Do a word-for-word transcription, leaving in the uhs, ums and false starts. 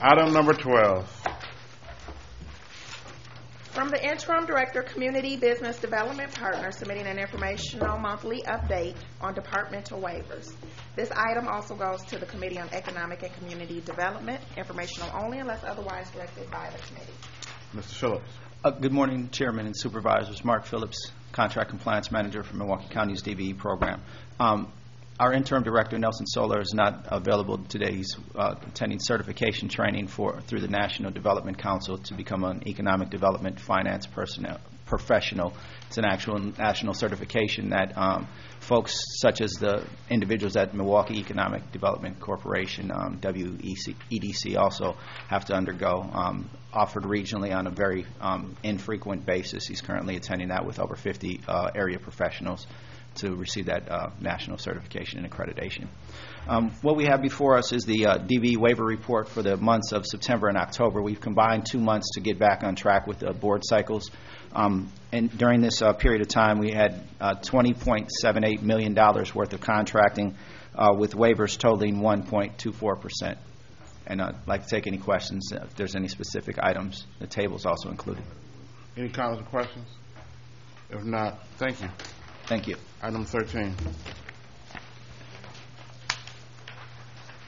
Item number twelve. From the Interim Director, Community Business Development Partner, submitting an informational monthly update on departmental waivers. This item also goes to the Committee on Economic and Community Development, informational only unless otherwise directed by the committee. Mister Phillips. Uh, good morning, Chairman and Supervisors. Mark Phillips, Contract Compliance Manager for Milwaukee County's D V E program. Um, Our interim director, Nelson Solar, is not available today. He's uh, attending certification training for through the National Development Council to become an economic development finance personnel, professional. It's an actual national certification that um, folks such as the individuals at Milwaukee Economic Development Corporation, um, W E D C, also have to undergo, um, offered regionally on a very um, infrequent basis. He's currently attending that with over fifty uh, area professionals to receive that uh, national certification and accreditation. Um, what we have before us is the uh, D V E waiver report for the months of September and October. We've combined two months to get back on track with the board cycles. Um, and during this uh, period of time, we had uh, twenty point seven eight million dollars worth of contracting uh, with waivers totaling one point two four percent. And I'd like to take any questions if there's any specific items. The table is also included. Any comments or questions? If not, thank you. Thank you. Item thirteen.